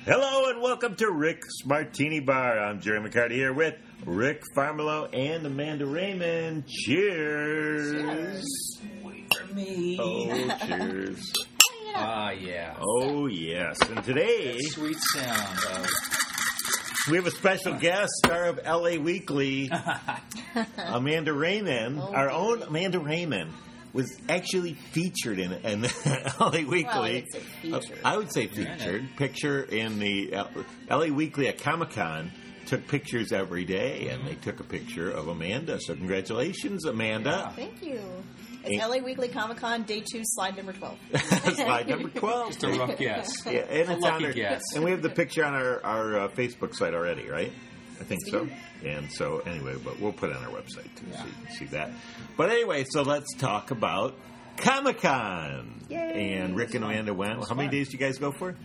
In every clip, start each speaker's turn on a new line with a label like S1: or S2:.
S1: Hello and welcome to Rick's Martini Bar. I'm Jerry McCarty here with Rick Farmelo and Amanda Raymond. Cheers.
S2: Wait for me.
S1: Oh, cheers.
S2: Yeah.
S1: Oh, yes. And today
S2: That sweet sound of...
S1: we have a special guest star of LA Weekly, Amanda Raymond. Our own Amanda Raymond was actually featured in LA Weekly.
S3: Well,
S1: I would say featured. Picture in the LA Weekly at Comic-Con. Took pictures every day, and they took a picture of Amanda. So congratulations, Amanda.
S3: Thank you. It's LA Weekly Comic-Con, Day 2, slide number 12.
S1: Slide number 12.
S2: Just a rough guess.
S1: Yeah, and it's
S2: lucky
S1: on our,
S2: guess.
S1: And we have the picture on our Facebook site already, right? I think so. And so, anyway, but we'll put it on our website, too, so you can see that. But anyway, so let's talk about Comic-Con.
S3: Yay.
S1: And Rick and Amanda went. How many days do you guys go for?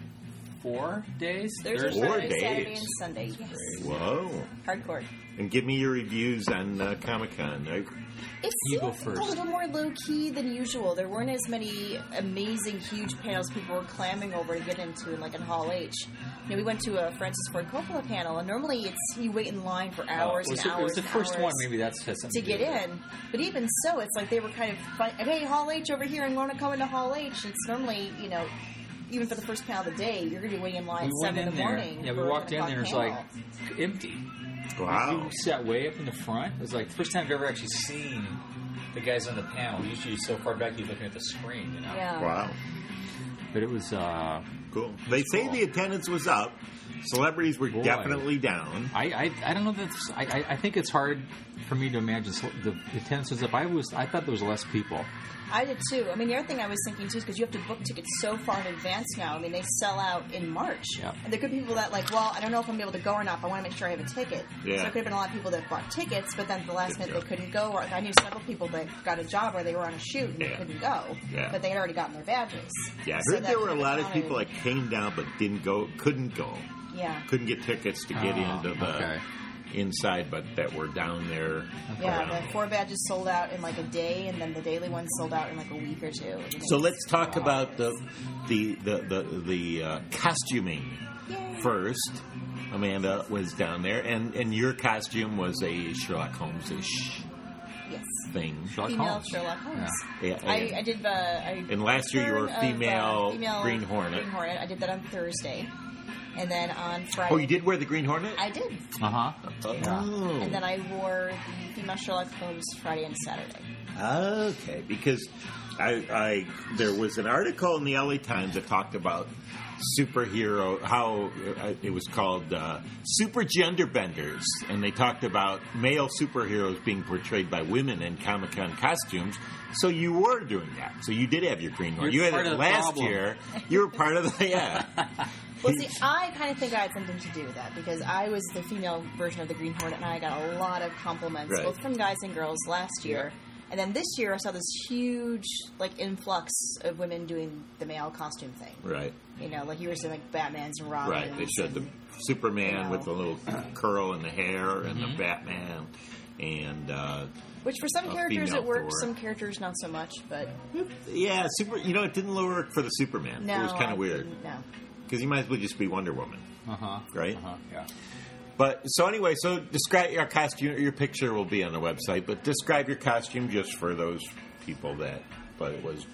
S2: 4 days?
S3: Thursday,
S1: 4
S3: Friday,
S1: days.
S3: Saturday, and Sunday. Yes.
S1: Whoa.
S3: Hardcore.
S1: And give me your reviews on Comic-Con.
S3: It
S2: You go
S3: seemed
S2: first.
S3: a little more low-key than usual. There weren't as many amazing, huge panels people were clamming over to get into, like in Hall H. You know, we went to a Francis Ford Coppola panel, and normally it's you wait in line for hours and hours
S2: It was the
S3: and
S2: first
S3: hours
S2: one. Maybe that's has something
S3: to get
S2: do with it.
S3: in. But even so, it's like they were kind of, hey, Hall H over here, and want to come into Hall H. It's normally, you know, even for the first panel of the day, you're going to be waiting in line at 7 in the morning.
S2: Yeah, we
S3: for
S2: walked in there, and it was like
S3: panel.
S2: empty.
S1: Wow.
S2: We sat way up in the front. It was like the first time I've ever actually seen the guys on the panel. Usually you're so far back you're looking at the screen, you know?
S3: Yeah.
S1: Wow.
S2: But it was...
S1: Cool. They say the attendance was up. Celebrities were
S2: Boy.
S1: definitely down.
S2: I don't know that I think it's hard for me to imagine the attendance was up. I thought there was less people.
S3: I did too. I mean, the other thing I was thinking too is because you have to book tickets so far in advance now. I mean, they sell out in March.
S2: Yeah.
S3: And there could be people that like, well, I don't know if I'm going to be able to go or not, but I want to make sure I have a ticket.
S1: Yeah.
S3: So there could have been a lot of people that bought tickets, but then at the last minute they couldn't go. Or I knew several people that got a job where they were on a shoot and they couldn't go.
S1: Yeah.
S3: But they had already gotten their badges.
S1: Yeah, I
S3: So
S1: heard
S3: that
S1: there were a
S3: kind
S1: lot of
S3: counted.
S1: people that came down but couldn't go.
S3: Yeah.
S1: Couldn't get tickets to get into the inside, but that were down there.
S3: Yeah,
S1: around.
S3: the 4 badges sold out in like a day, and then the daily ones sold out in like a week or two.
S1: So let's talk about the costuming
S3: Yay.
S1: first. Amanda was down there, and your costume was a Sherlock Holmes-ish
S3: Yes.
S1: thing.
S2: Sherlock
S3: Female
S2: Holmes.
S3: Sherlock Holmes.
S1: Yeah,
S3: I did
S1: and last year you were a female Green Hornet.
S3: Green Hornet. I did that on Thursday. And then on Friday...
S1: Oh, you did wear the Green Hornet?
S3: I did.
S2: Uh-huh.
S1: Oh.
S3: And then I wore the female Sherlock Holmes Friday and Saturday.
S1: Okay, because I there was an article in the LA Times that talked about superhero, how it was called Super Gender Benders, and they talked about male superheroes being portrayed by women in Comic-Con costumes. So you were doing that. So you did have your Green Hornet. You
S2: You're
S1: had
S2: part
S1: it
S2: of the
S1: last
S2: problem.
S1: year. You were part of the
S3: Well, see, I kind of think I had something to do with that because I was the female version of the Green Hornet, and I got a lot of compliments,
S1: Right.
S3: both from guys and girls last year. And then this year, I saw this huge, like, influx of women doing the male costume thing.
S1: Right.
S3: You know, like you were saying, like Batman's and Robins.
S1: Right. They showed the
S3: and-
S1: Superman
S3: you know.
S1: with the little curl in the hair, and the Batman, and
S3: Which for some
S1: a
S3: characters
S1: female
S3: it worked,
S1: Thor.
S3: some characters not so much. But
S1: yeah, it didn't work for the Superman.
S3: no,
S1: It was kind
S3: I
S1: of weird
S3: didn't, no.
S1: because you might as well just be Wonder Woman,
S2: Uh-huh.
S1: right?
S2: Uh-huh. Yeah.
S1: But so anyway, so describe your costume. Your picture will be on the website, but describe your costume just for those people that. But it was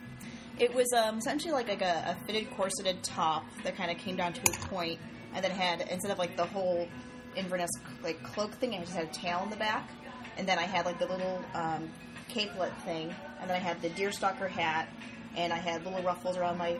S3: It was essentially like a fitted corseted top that kind of came down to a point, and then had instead of like the whole Inverness like cloak thing, I just had a tail in the back, and then I had like the little capelet thing, and then I had the deerstalker hat, and I had little ruffles around my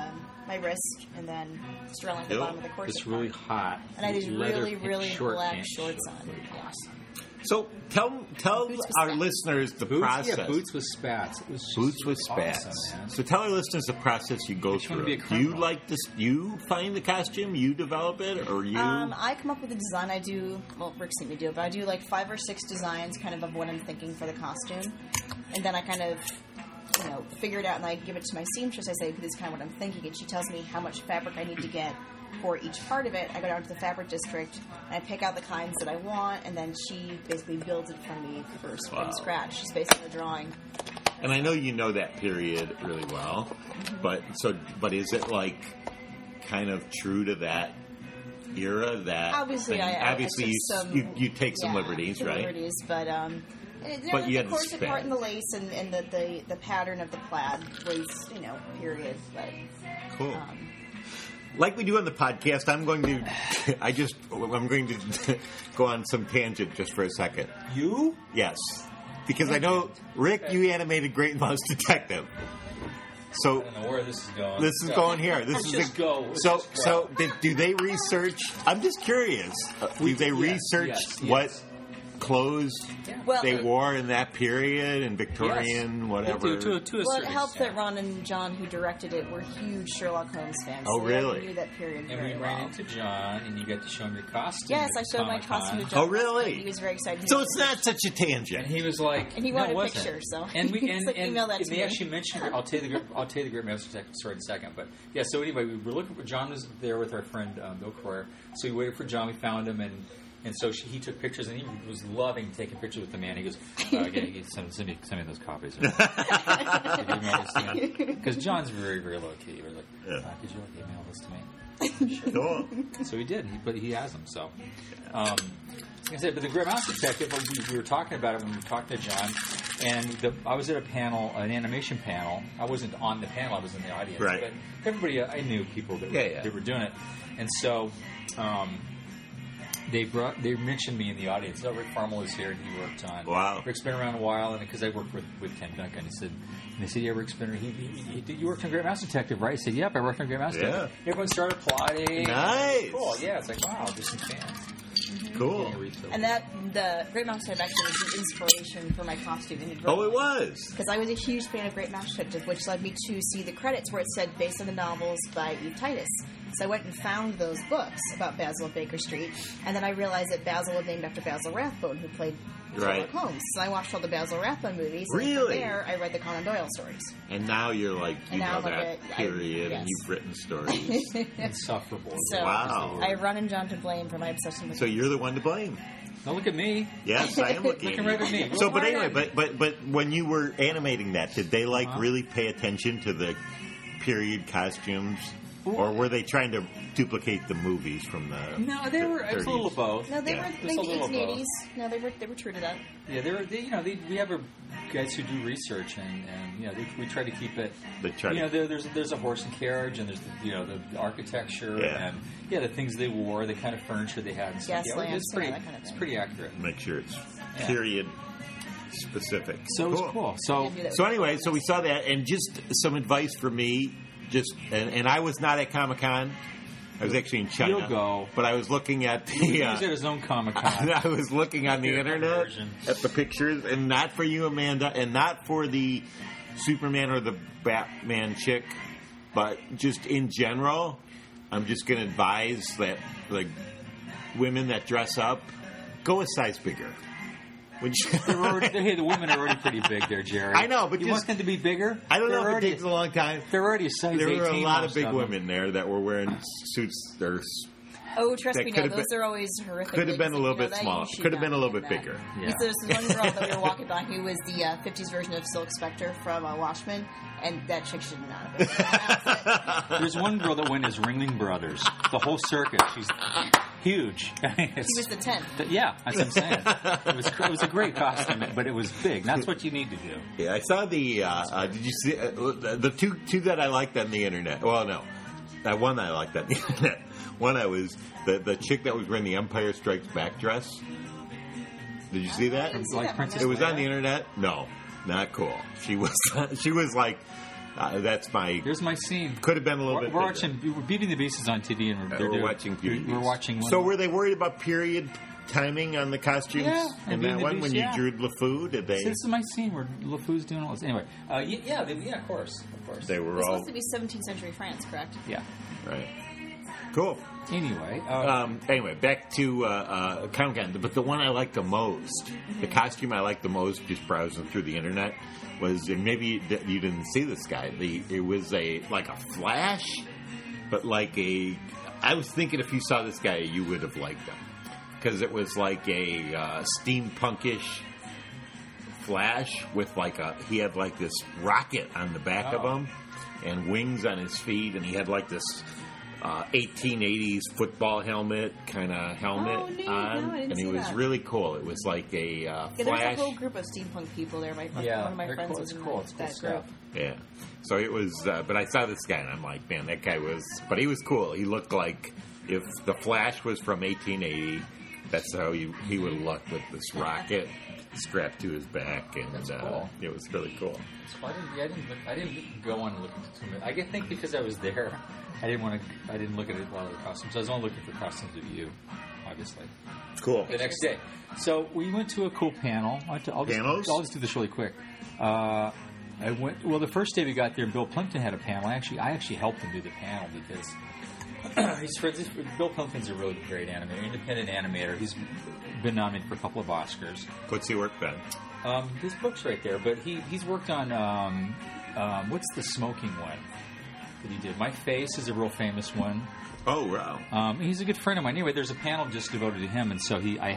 S3: wrist, and then straddling the
S1: Ew.
S3: bottom of the corset.
S2: It's really hot.
S3: and I did
S2: Leather
S3: really
S2: short
S3: black
S2: pants.
S3: shorts on. Yes.
S1: so. Tell
S3: Boots with
S1: our
S3: spats.
S1: listeners the
S2: Boots,
S1: process.
S2: yeah, boots with spats. It was just
S1: Boots with spats.
S2: awesome, man.
S1: So tell our listeners the process you go
S2: Which one would
S1: through.
S2: be a
S1: Do you
S2: criminal?
S1: like this? You find the costume, you develop it, or you?
S3: I come up with a design. I do, well, Rick seen me do it, but I do like 5 or 6 designs kind of what I'm thinking for the costume. And then I kind of, figure it out and I give it to my seamstress. I say, this is kind of what I'm thinking. And she tells me how much fabric I need to get for each part of it. I go down to the fabric district and I pick out the kinds that I want, and then she basically builds it for me first
S1: Wow.
S3: from scratch. She's basically a drawing.
S1: And I know you know that period really well, but is it like kind of true to that era? That
S3: Obviously,
S1: thing?
S3: I
S1: obviously
S3: took
S1: you take some liberties,
S3: took
S1: right?
S3: Liberties, but
S1: But you
S3: of course,
S1: understand.
S3: the part in the lace and the pattern of the plaid was period. But
S1: Cool. Like we do on the podcast, I'm going to go on some tangent just for a second.
S2: You?
S1: Yes, because I know Rick, you animated Great Mouse Detective. So
S2: I don't know where this is going.
S1: this is going here. This
S2: Let's
S1: is
S2: just go. Let's
S1: So
S2: just go.
S1: do they research? I'm just curious. Do they research
S2: yes.
S1: what clothes
S3: Well,
S1: they wore in that period and Victorian whatever?
S2: To a
S3: it
S2: certain
S3: helped
S2: extent.
S3: that Ron and John, who directed it, were huge Sherlock Holmes fans.
S1: Oh,
S3: so they
S1: really?
S3: knew that period
S2: And
S3: very
S2: we
S3: well.
S2: ran into John, and you got to show him your costume.
S3: Yes,
S2: at
S3: I showed my
S2: Comic-Con.
S3: costume to John.
S1: Oh, really?
S3: He was very excited.
S1: So it's not such a tangent.
S2: And he was like,
S3: And he
S2: no,
S3: wanted
S2: it
S3: a
S2: wasn't.
S3: picture, so
S2: and we
S3: he's
S2: and,
S3: like,
S2: and,
S3: email that
S2: and
S3: to
S2: they
S3: me.
S2: actually mentioned. I'll tell you the Great Master Detective story in a second. But yeah, so anyway, we were looking for John. Was there with our friend Bill Croyer. So we waited for John. We found him, and so he took pictures, and he was loving taking pictures with the man. He goes, send me those copies. Because John's very, very low key. We're like, could you email this to me?
S1: Cool.
S2: So he did, but he has them. So, like I said, but the Great Mouse Detective, we were talking about it when we were talking to John, and I was at a panel, an animation panel. I wasn't on the panel; I was in the audience.
S1: Right.
S2: But everybody, I knew people that were doing it, and so. They mentioned me in the audience. Oh, Rick Farmel is here, and he worked on.
S1: Wow.
S2: Rick's been around a while, and because I worked with Ken Duncan, they said, yeah, Rick's been. You worked on Great Mouse Detective, right? I said, yep, I worked on Great Mouse Detective. Everyone started applauding.
S1: Nice.
S2: Cool. Yeah, it's like wow, there's some fans.
S1: Cool.
S3: And the Great Mouse Detective actually was the inspiration for my costume.
S1: Oh, it was.
S3: Because I was a huge fan of Great Mouse Detective, which led me to see the credits where it said based on the novels by Eve Titus. So I went and found those books about Basil at Baker Street, and then I realized that Basil was named after Basil Rathbone, who played Sherlock Holmes. So I watched all the Basil Rathbone movies, and from there I read the Conan Doyle stories.
S1: And now you're like, you know that period,
S3: yes.
S1: and you've written stories.
S2: Insufferable.
S3: So
S1: wow.
S3: I have Ron and John to blame for my obsession with
S1: So you're the one to blame.
S2: Don't look at me.
S1: Yes, I am looking
S2: Looking right at me.
S1: So, but
S2: Why
S1: anyway,
S2: not?
S1: but when you were animating that, did they really pay attention to the period costumes, or were they trying to duplicate the movies from the?
S2: No, they were. It was a little of both.
S3: No, they
S2: Yeah.
S3: were
S2: Just
S3: like
S2: a
S3: the
S2: little of both.
S3: 1880s. No, they were true to that.
S2: Yeah, we have guys who do research, and we try to keep it.
S1: They try to.
S2: There's a horse and carriage, and there's the architecture, and the things they wore, the kind of furniture they had, and stuff.
S3: Gas
S2: Yeah,
S3: lamps,
S2: it's pretty.
S3: that kind of
S2: It's
S3: thing.
S2: pretty accurate.
S1: Make sure it's period specific.
S2: So it was cool. So
S1: anyway, so we saw that, and just some advice for me. And I was not at Comic-Con. I was actually in China.
S2: You'll go.
S1: But I was looking at the.
S2: He was at his own Comic-Con.
S1: I was looking on the
S2: Your
S1: internet
S2: version.
S1: at the pictures, and not for you, Amanda, and not for the Superman or the Batman chick, but just in general. I'm just going to advise that, like, women that dress up, go a size bigger.
S2: The women are already pretty big there, Jerry.
S1: I know, but
S2: you want them to be bigger?
S1: I don't know if it takes a long time.
S2: They're already a size 18.
S1: There were a lot of
S2: most
S1: big
S2: them.
S1: women there that were wearing suits.
S3: Oh, trust
S1: That
S3: me,
S1: could
S3: no,
S1: have
S3: those
S1: been-
S3: are always horrific.
S1: could have been a little
S3: You know
S1: bit
S3: that,
S1: smaller.
S3: you should
S1: Could have been a
S3: not
S1: little
S3: do
S1: bit
S3: that.
S1: bigger.
S2: Yeah.
S3: There's this one girl that we were walking by who was the 50s version of Silk Spectre from Watchmen, and that chick should not have been.
S2: There's one girl that went as Ringling Brothers. The whole circuit. She's huge.
S3: He was the 10th.
S2: Yeah, that's what I'm saying. It was a great costume, but it was big. That's what you need to do.
S1: Yeah, I saw the. Did you see the two that I liked on the internet? Well, no, that one I liked on the internet. One I was the chick that was wearing the Empire Strikes Back dress. Did you see that?
S3: It's
S2: like Princess
S1: It was on
S2: Leia?
S1: the internet. No, not cool. She was like, that's my.
S2: Here's my scene.
S1: Could have been a little bit.
S2: We're
S1: bigger.
S2: watching Beauty and the Beast is on TV, and
S1: We're watching Beauty.
S2: We're watching.
S1: So were they worried about period timing on the costumes
S2: Yeah,
S1: in
S2: and Beauty
S1: that
S2: and the
S1: one
S2: Beast,
S1: when
S2: yeah.
S1: you drew LeFou? Did they?
S2: This is my scene where LeFou's doing all this. Anyway, yeah, of course.
S1: They were
S3: It's
S1: all
S3: supposed to be 17th century France, correct?
S2: Yeah.
S1: right. Cool.
S2: Anyway,
S1: Anyway, back to Comic-Con. But the one I liked the most, the costume I liked the most, just browsing through the internet, was, and maybe you didn't see this guy. It was like a Flash, but like a. I was thinking if you saw this guy, you would have liked him because it was like a steampunkish Flash with he had like this rocket on the back of him and wings on his feet, and he had like this 1880s football helmet kind of helmet
S3: Oh, neat.
S1: on,
S3: No, I didn't
S1: and
S3: see
S1: it was
S3: that.
S1: really cool. It was like a
S3: Yeah, there's
S1: Flash.
S3: a whole group of steampunk people there. One of my
S2: they're
S3: friends
S2: cool.
S3: was
S2: It's
S3: in
S2: cool. It's cool
S3: that
S2: stuff.
S3: group.
S1: Yeah. So it was, but I saw this guy and I'm like, man, that guy was, but he was cool. He looked like if the Flash was from 1880, that's how he would look with this rocket strapped to his back, and
S2: That's cool.
S1: it was really cool.
S2: So I didn't go on and look at too much. I think because I was there, I didn't look at a lot of the costumes. I was only looking for costumes of you, obviously.
S1: Cool.
S2: The next day, so we went to a cool panel. I'll just do this really quick. I went. Well, the first day we got there, Bill Plimpton had a panel. I actually helped him do the panel because he's friends. Bill Plimpton's a really great animator, independent animator. He's been nominated for a couple of Oscars.
S1: What's he work been?
S2: His book's right there, but he's worked on what's the smoking one that he did? My Face is a real famous one.
S1: Oh, wow.
S2: He's a good friend of mine. Anyway, there's a panel just devoted to him, and so I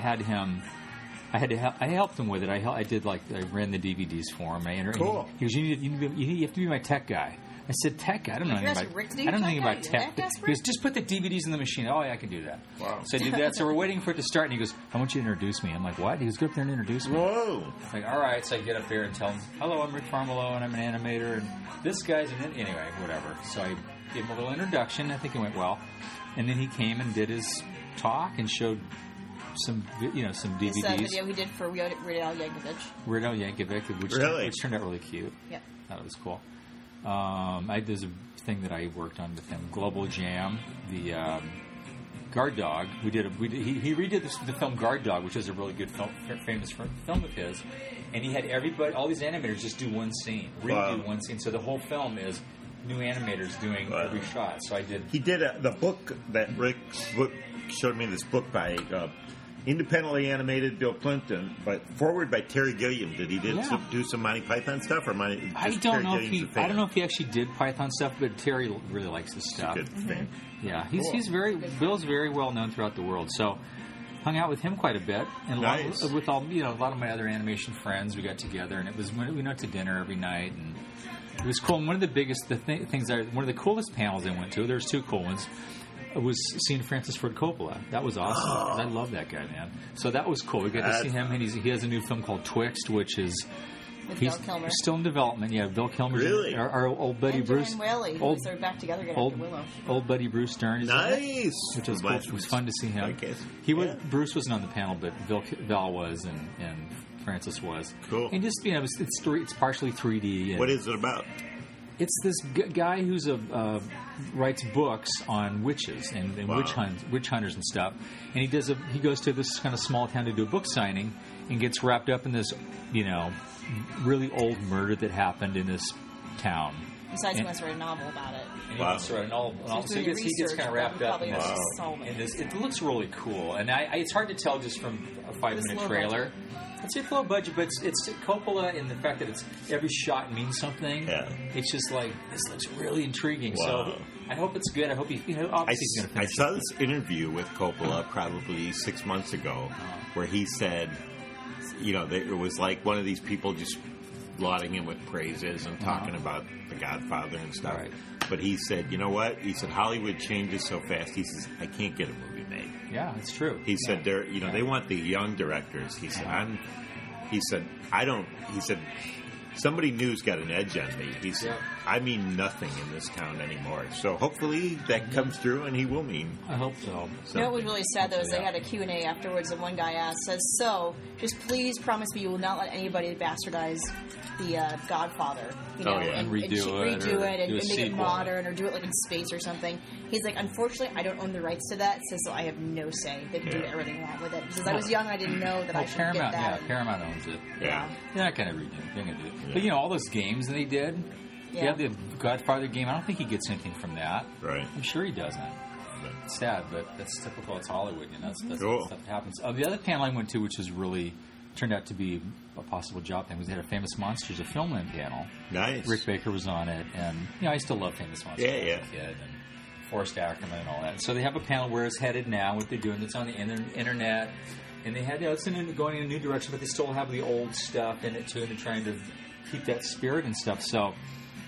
S2: helped him with it. I ran the DVDs for him.
S1: Cool.
S2: He goes, you have to be my tech guy. I said, tech guy? I don't know anything about.
S3: Rick,
S2: I don't know anything about
S3: You're
S2: tech.
S3: that
S2: He goes, just put the DVDs in the machine. Oh yeah, I can do that.
S1: Wow.
S2: So I did that. So we're waiting for it to start, and he goes, I want you to introduce me. I'm like, what? He goes, go up there and introduce me.
S1: Whoa.
S2: Like, all right. So I get up there and tell him, hello, I'm Rick Farmelo, and I'm an animator, and this guy's anyway, whatever. So I gave him a little introduction. I think it went well, and then he came and did his talk and showed some DVDs.
S3: This video he did for Weird Al Yankovic.
S2: Weird Al Yankovic, which turned out really cute.
S3: Yep.
S2: That was cool. There's a thing that I worked on with him, Global Jam, the Guard Dog. He redid the film Guard Dog, which is a really good famous film of his, and he had all these animators just do one scene, do one scene. So the whole film is new animators doing every shot. So I did.
S1: He did the book that Rick showed me. This book by independently animated Bill Plimpton, but forward by Terry Gilliam. Did he do some Monty Python stuff, or
S2: I don't know if he actually did Python stuff, but Terry really likes his stuff.
S1: Good fan.
S2: Yeah, Bill's very well known throughout the world. So hung out with him quite a bit, and
S1: nice.
S2: a lot of my other animation friends. We got together, and it was we went to dinner every night, and it was cool. And one of the one of the coolest panels I went to. There's two cool ones. Was seeing Francis Ford Coppola. That was awesome. 'Cause I love that guy, man. So that was cool. We got to see him, and he has a new film called Twixt, which is
S3: Bill Kilmer.
S2: Still in development. Yeah, Bill Kilmer.
S1: Really?
S2: Our old buddy
S3: and
S2: Bruce.
S3: Joanne Whaley, who they're back together again after Willow.
S2: Old buddy Bruce Dern.
S1: Nice.
S2: Which was cool. It was fun to see him.
S1: I guess.
S2: Bruce wasn't on the panel, but Val was, and Francis was.
S1: Cool.
S2: And just it's partially 3D. And
S1: What is it about?
S2: it's this guy who's writes books on witches and witch hunters and stuff. And he goes to this kind of small town to do a book signing and gets wrapped up in this, really old murder that happened in this town.
S3: Besides, he wants to write a novel about it.
S2: And he wants to write a novel. So he gets kind of wrapped up in this.
S3: Probably
S2: It looks really cool. And it's hard to tell just from a 5-minute trailer. It's a low budget, but it's Coppola in the fact that every shot means something.
S1: Yeah.
S2: It's just like, this looks really intriguing.
S1: Wow.
S2: So I hope it's good. I hope obviously he's going to
S1: I
S2: finish
S1: saw this interview with Coppola probably 6 months ago where he said, it was like one of these people just lauding him with praises and talking about The Godfather and stuff.
S2: Right.
S1: But he said, you know what? He said, Hollywood changes so fast. He says, I can't get a movie made.
S2: Yeah, it's true.
S1: He said, they want the young directors. He said, somebody new's got an edge on me. He said, I mean nothing in this town anymore. So hopefully that comes through, and he will mean.
S2: I hope so.
S3: You know what was really sad, though, is they had a Q&A afterwards, and one guy says, so, just please promise me you will not let anybody bastardize the Godfather,
S2: and redo it
S3: and make
S2: sequel.
S3: it modern, or do it like in space or something. He's like, unfortunately, I don't own the rights to that, so I have no say. They can do everything they want with it. Because I was young, and I didn't know that I should
S2: Paramount,
S3: get that.
S2: Yeah, Paramount owns it.
S1: Yeah.
S2: They're not going to redo it. They're going to do it. But, all those games that they did, you have the Godfather game. I don't think he gets anything from that.
S1: Right.
S2: I'm sure he doesn't. It's sad, but that's typical. It's Hollywood, That's
S1: cool.
S2: stuff that happens. The other panel I went to, which was really turned out to be a possible job thing, was they had a Famous Monsters, a Filmland panel.
S1: Nice.
S2: Rick Baker was on it, and I still love Famous Monsters as a kid, and Forrest Ackerman and all that. So they have a panel where it's headed now, what they're doing. It's on the internet, and they had it's going in a new direction, but they still have the old stuff in it too, and they're trying to keep that spirit and stuff. So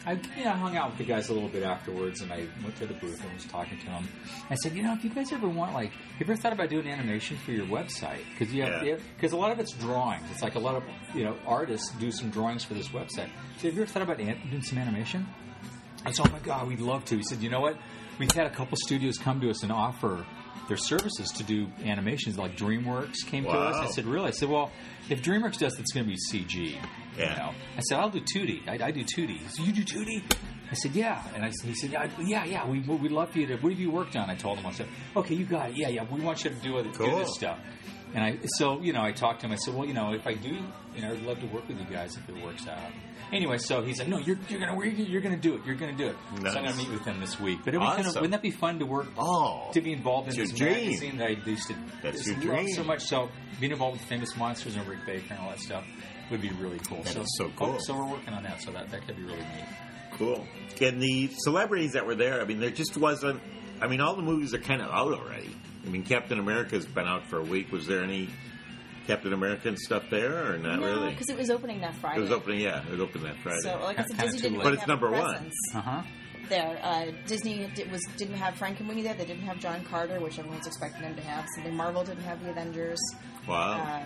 S2: I hung out with the guys a little bit afterwards, and I went to the booth and was talking to them. I said, if you guys ever want, have you ever thought about doing animation for your website? Because a lot of it's drawings. It's like a lot of artists do some drawings for this website. So have you ever thought about doing some animation? I said, oh my God, we'd love to. He said, you know what? We've had a couple studios come to us and offer their services to do animations. Like DreamWorks came to us. I said, really? I said, well, if DreamWorks does it, it's going to be CG.
S1: Yeah.
S2: I said, I'll do 2D. I do 2D. He said, you do 2D? I said, yeah. And he said, yeah. We'd love for you to. What have you worked on? I told him. I said, okay, you got it. Yeah. We want you to do this stuff. And I talked to him. I said, well, if I do, I'd love to work with you guys if it works out. Anyway, so he's like, no, you're gonna do it. You're gonna do it. Nice. So I'm gonna meet with him this week. But wouldn't that be fun to work? To be involved in this magazine that I used to.
S1: That's your dream.
S2: So much. So being involved with Famous Monsters and Rick Baker and all that stuff would be really cool.
S1: That's so cool.
S2: So we're working on that. So that could be really neat.
S1: Cool. And the celebrities that were there, there just wasn't. All the movies are kind of out already. Captain America's been out for a week. Was there any Captain American stuff there, or not really?
S3: Because it was opening that Friday.
S1: It was opening that Friday.
S3: So, like I said, Disney didn't
S1: but
S3: really
S1: it's
S3: have
S1: number
S3: presence
S1: one.
S3: There, Disney didn't have Frank and Winnie there. They didn't have John Carter, which everyone's expecting them to have. So Marvel didn't have the Avengers.
S1: Wow.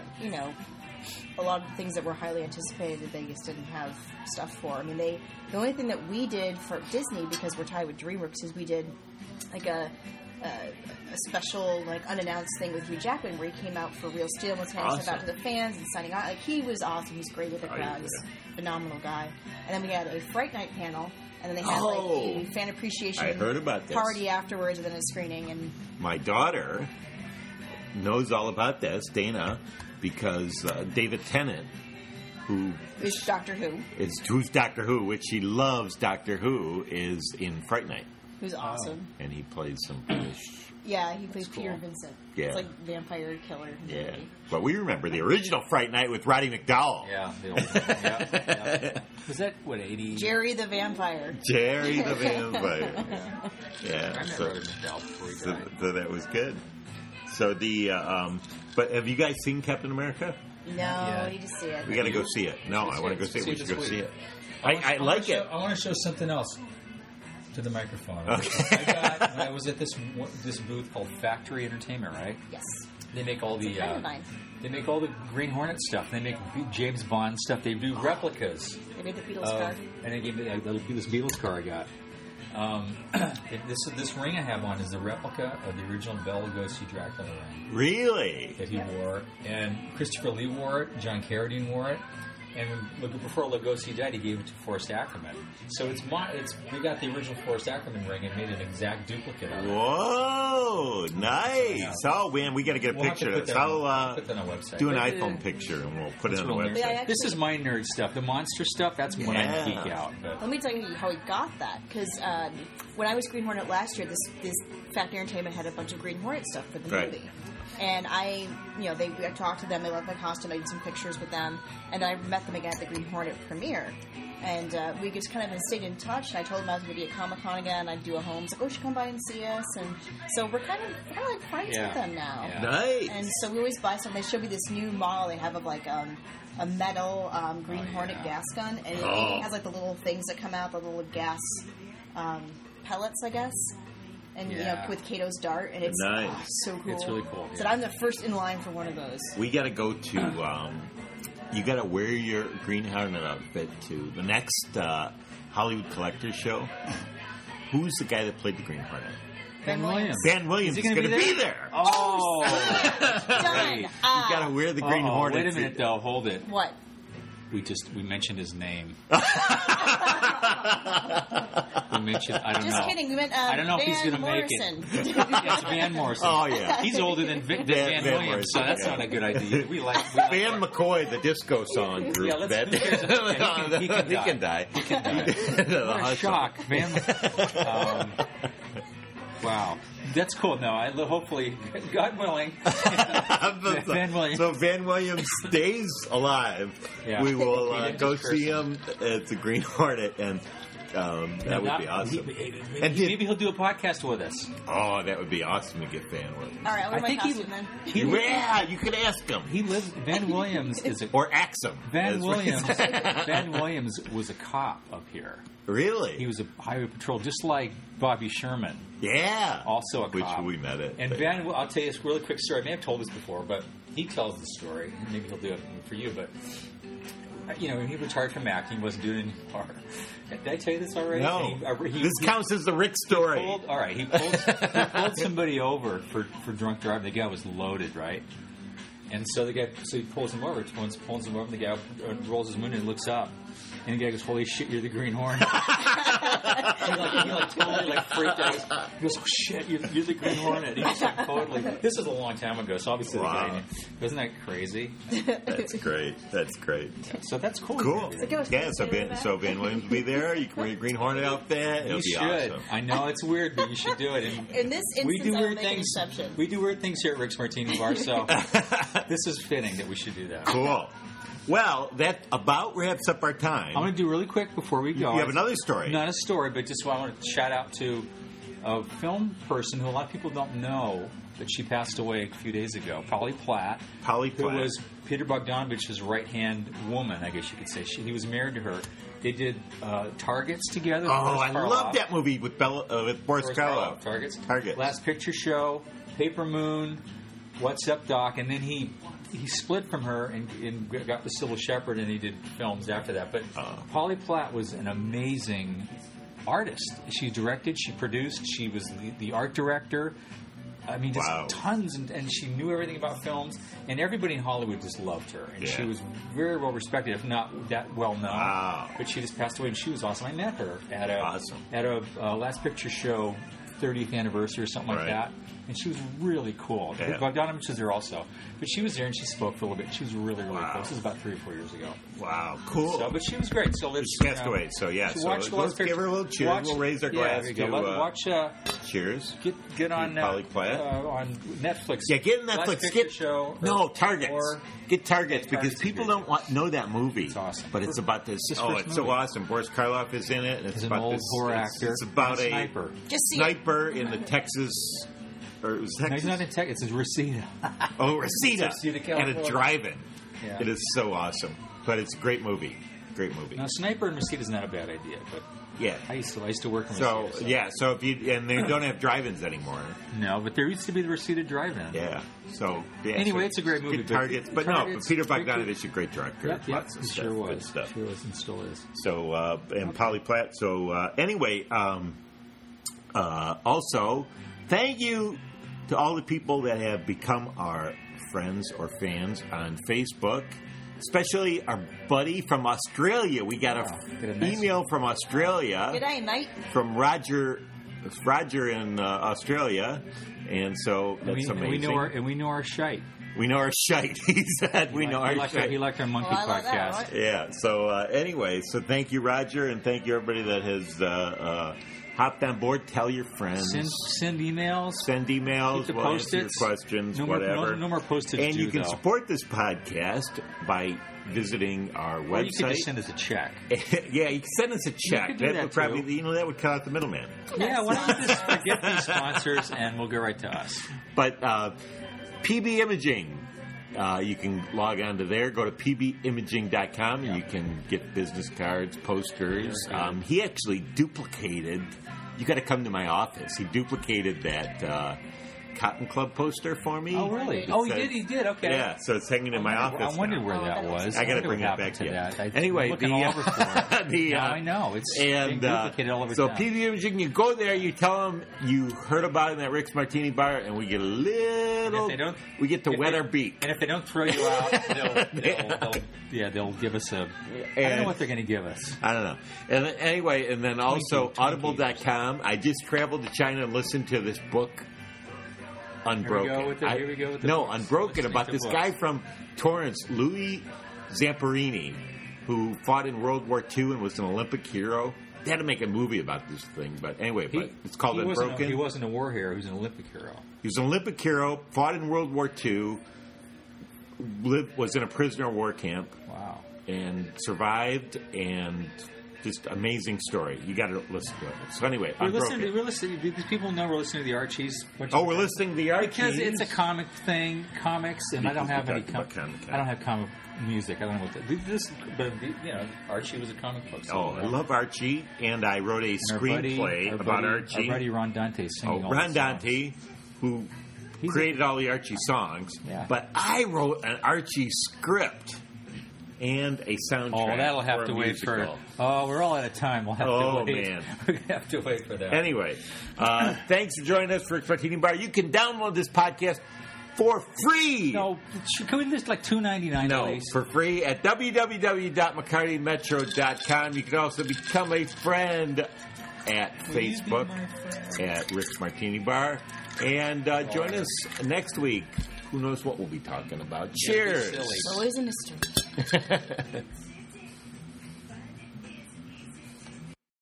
S3: A lot of the things that were highly anticipated, they just didn't have stuff for. The only thing that we did for Disney, because we're tied with DreamWorks, is we did like a special, unannounced thing with Hugh Jackman where he came out for Real Steel and was handing stuff out to the fans and signing out. He was awesome. He's great with the crowd. He's a phenomenal guy. And then we had a Fright Night panel, and then they had a fan appreciation party afterwards, and then a screening. And
S1: my daughter knows all about this, Dana, because David Tennant, who
S3: is Doctor Who,
S1: who's Doctor Who, which she loves Doctor Who, is in Fright Night.
S3: Who's awesome.
S1: And he plays some British.
S3: Yeah, he plays Peter Vincent.
S1: Yeah.
S3: It's like vampire killer.
S1: Yeah. But we remember the original Fright Night with Roddy McDowall.
S2: Yeah, the old one. Yeah. Was that, 80?
S3: Jerry the Vampire.
S1: Jerry the Vampire. Yeah.
S2: I remember Roddy McDowall before he died.
S1: So that was good. So but have you guys seen Captain America?
S3: No, we need to see it.
S1: We got to go see it. No, I want to go see it. We should go see it. I like it.
S2: I want to show something else to the microphone.
S1: Okay.
S2: I was at this booth called Factory Entertainment, right?
S3: Yes.
S2: They make all the
S3: They
S2: make all the Green Hornet stuff. They make James Bond stuff. They do replicas.
S3: They made the Beatles car.
S2: And they gave me this Beatles car I got. This ring I have on is a replica of the original Bela Lugosi Dracula ring.
S1: Really?
S2: That he wore. And Christopher Lee wore it. John Carradine wore it. And before Lugosi died, he gave it to Forrest Ackerman. So we got the original Forrest Ackerman ring and made an exact duplicate of it.
S1: Whoa, nice! Yeah. Oh man, we got to get a picture of this. I'll
S2: put that on our website.
S1: Do an iPhone picture and we'll put it on the website.
S2: This is my nerd stuff. The monster stuff, that's when I geek out. But.
S3: Let me tell you how we got that. Because when I was Green Hornet last year, this Factory Entertainment had a bunch of Green Hornet stuff for the movie. And I talked to them. They loved my costume. I did some pictures with them, and I met them again at the Green Hornet premiere. And we just kind of stayed in touch. And I told them I was going to be at Comic-Con again. I'd do a home. It's like, you should come by and see us. And so we're kind of like friends with them now.
S1: Yeah. Nice.
S3: And so we always buy something. They showed me this new model they have of a metal Green Hornet gas gun, and it has the little things that come out, the little gas pellets, I guess. And with Kato's dart, and it's
S1: nice.
S3: So cool.
S2: It's really cool.
S3: So I'm the first in line for one of those.
S1: We got to go to. You got to wear your Green Hornet outfit to the next Hollywood Collectors show. Who's the guy that played the Green Hornet?
S3: Ben Williams.
S1: Ben Williams is going to be there.
S2: Oh,
S3: done.
S1: You got to wear the Green Hornet.
S2: Wait a minute, though. Hold it.
S3: What?
S2: We mentioned his name. We mentioned, I don't know.
S3: Just kidding. We meant I
S2: don't know
S3: Van
S2: if he's going to make it. It's Van Morrison.
S1: Oh, yeah.
S2: He's older than Van Williams,
S1: Morrison,
S2: so that's not a good idea. We like
S1: Van McCoy, the disco song group.
S2: Yeah, he can die.
S1: He can die.
S2: What a shock. Wow. That's cool. No, hopefully, God willing, Van Williams.
S1: So Van Williams stays alive.
S2: Yeah.
S1: We will go see him at the Green Hornet, and That would be awesome.
S2: Maybe he'll do a podcast with us.
S1: Oh, that would be awesome to get Van Williams.
S3: All right, I'll wear my
S2: think he
S3: costume then.
S1: Yeah, you could ask him.
S2: He lives. Van Williams is a
S1: Or ax him.
S2: Van
S1: That's what he
S2: Williams.
S1: said.
S2: Van Williams was a cop up here.
S1: Really?
S2: He was a highway patrol, just like Bobby Sherman,
S1: Yeah.
S2: also a
S1: Which
S2: cop.
S1: we met it.
S2: And Van, I'll tell you this really quick story. I may have told this before, but he tells the story. Maybe he'll do it for you. But when he retired from acting, he wasn't doing it anymore. Did I tell you this already?
S1: No.
S2: He
S1: This counts as the Rick story.
S2: He pulled somebody over for drunk driving. The guy was loaded, right? And so he pulls him over. Pulls him over. And the guy rolls his window and looks up. And the guy goes, "Holy shit, you're the Green Hornet!" he totally freaked out. He goes, "Oh shit, you're the Green Hornet!" He's totally. This was a long time ago, so obviously the guy. Isn't that crazy?
S1: That's great. That's great.
S2: So that's cool.
S1: Cool.
S3: ghost.
S1: Yeah, so Van Williams will be there. You can wear your Green Hornet outfit. It'll
S2: You
S1: be
S2: should.
S1: awesome.
S2: I know it's weird, but you should do it. And
S3: In this
S2: we
S3: instance,
S2: do
S3: I will
S2: weird
S3: make an
S2: things.
S3: exception.
S2: We do weird things here at Rick's Martini Bar, so this is fitting that we should do that.
S1: Cool. Well, that about wraps up our time.
S2: I'm going to do really quick before we go.
S1: You have another story.
S2: Not a story, but just I want to shout out to a film person who a lot of people don't know that she passed away a few days ago, Polly Platt.
S1: Polly Platt.
S2: Who was Peter Bogdanovich's right-hand woman, I guess you could say. He was married to her. They did Targets together.
S1: Oh, I love that movie with Boris Karloff.
S2: Targets.
S1: Targets.
S2: Last Picture Show, Paper Moon, What's Up, Doc, and then he split from her and got with Sybil Shepherd, and he did films after that. But Polly Platt was an amazing artist. She directed, she produced, she was the art director. I mean, just tons, and she knew everything about films, and everybody in Hollywood just loved her. And she was very well respected, if not that well known.
S1: Wow.
S2: But she just passed away, and she was awesome. I met her at a Last Picture Show 30th anniversary or something like that. And she was really cool.
S1: Yeah.
S2: Bogdanovich was there also. But she was there and she spoke for a little bit. She was really, really cool. This was about 3 or 4 years ago.
S1: Wow, cool.
S2: So, but she was great. So let's
S1: She passed away. So yeah, so let's give her a little cheers. We'll raise our glass
S2: there you
S1: to
S2: go. Watch.
S1: cheers.
S2: Get on
S1: Polly Platt.
S2: on Netflix.
S1: Yeah, get in Netflix.
S2: Last Picture Show.
S1: Targets. Get Targets because
S2: Targets
S1: people
S2: is
S1: don't know that movie.
S2: It's awesome.
S1: But it's about this.
S2: It's
S1: It's so awesome. Boris Karloff is in it, and it's
S2: He's an
S1: about
S2: old
S1: this
S2: horror actor.
S1: It's about
S2: and
S1: a
S2: sniper.
S3: Just see
S1: sniper in the Texas. Or it was
S2: No,
S1: Texas.
S2: he's not in Texas. It's Reseda.
S1: Oh, Reseda.
S2: Reseda,
S1: And
S2: California.
S1: a drive-in.
S2: Yeah.
S1: It is so awesome. But it's a great movie. Great movie.
S2: Now, Sniper and Reseda is not a bad idea, but
S1: Yeah.
S2: I used to work in
S1: So
S2: Reseda.
S1: yeah, so if you and they don't have drive-ins anymore.
S2: No, but there used to be the Reseda Drive-In.
S1: Yeah. So yeah,
S2: Anyway,
S1: so
S2: it's a great movie,
S1: Good
S2: but-
S1: Targets, but
S2: Targets,
S1: Peter
S2: great
S1: Bogdanovich is a great director.
S2: Yep,
S1: Lots of
S2: he
S1: stuff,
S2: sure
S1: good
S2: was.
S1: stuff.
S2: Sure was and still is.
S1: So and Polly Platt. So anyway, also thank you to all the people that have become our friends or fans on Facebook. Especially our buddy from Australia. We got an email from Australia.
S3: G'day, mate.
S1: From Roger. It's Roger in Australia, and so that's amazing.
S2: We know our shite.
S1: We know our shite. He said we know our shite.
S2: He liked our monkey
S3: I like that,
S2: podcast.
S3: right?
S1: Yeah. So anyway, so thank you, Roger, and thank you everybody that has hopped on board. Tell your friends.
S2: Send emails.
S1: Send emails.
S2: Keep the
S1: We'll answer your
S2: Post-its.
S1: questions.
S2: No
S1: whatever.
S2: more postage.
S1: And you
S2: due,
S1: can
S2: though.
S1: support this podcast by visiting our
S2: Or you could
S1: website.
S2: just send us a check.
S1: Yeah, you can send us a check.
S2: could do that,
S1: would probably,
S2: too.
S1: that would cut out the middleman.
S2: Yeah, why don't we just forget these sponsors and we'll go right to us.
S1: But PB Imaging, you can log on to there. Go to pbimaging.com and you can get business cards, posters. He actually duplicated. You got to come to my office. He duplicated that Cotton Club poster for me.
S2: Oh, really?
S1: It
S2: Oh, he
S1: says-
S2: did? He did? Okay.
S1: Yeah, so it's hanging in my office.
S2: I wondered
S1: now.
S2: where that was.
S1: I got to
S2: wonder
S1: bring
S2: what
S1: it back
S2: happened
S1: to you.
S2: that.
S1: Anyway,
S2: I'm looking all over for it. Now I know. It's being duplicated all over
S1: so
S2: town.
S1: PB Imaging, you go there, you tell them you heard about it in that Rick's Martini Bar, and we get a little.
S2: If they don't-
S1: we get to
S2: if
S1: wet
S2: they-
S1: our beak.
S2: And if they don't throw you out, they'll give us a. I don't know
S1: And-
S2: what they're going to give us.
S1: I don't know. And then, anyway, and then also
S2: Twinkies.
S1: Audible.com. I just traveled to China and listened to this book, Unbroken.
S2: Here we go with the
S1: no,
S2: books.
S1: Unbroken,
S2: Listening
S1: about
S2: to
S1: this
S2: books.
S1: guy from Torrance, Louis Zamperini, who fought in World War II and was an Olympic hero. They had to make a movie about this thing, but anyway, but it's called Unbroken.
S2: He wasn't a war hero. He was an Olympic hero.
S1: He was an Olympic hero, fought in World War II, was in a prisoner of war camp,
S2: Wow.
S1: and survived and Just amazing story. You got to listen to it. So anyway,
S2: We're listening. These people know we're listening to the Archies.
S1: Oh, we're listening to the Archies
S2: because it's a comic thing, comics, and I don't have any. I don't have comic music. I don't know what this. But Archie was a comic book. So
S1: I love Archie, and I wrote a screenplay about Archie.
S2: Our buddy Ron Dante singing all
S1: Ron
S2: the
S1: Dante, who created all the Archie songs.
S2: Yeah.
S1: But I wrote an Archie script and a soundtrack.
S2: Oh, that'll have to wait for. Oh, we're all out of time. We'll have to wait.
S1: Man.
S2: We have to wait for that.
S1: Anyway, thanks for joining us for Martini Bar. You can download this podcast for free.
S2: No, can we list like $2.99?
S1: No,
S2: please?
S1: for free at www.mccartymetro.com. You can also become a friend at Facebook at Rick's Martini Bar. And join us next week. Who knows what we'll be talking about. Cheers.
S3: It's always a mystery.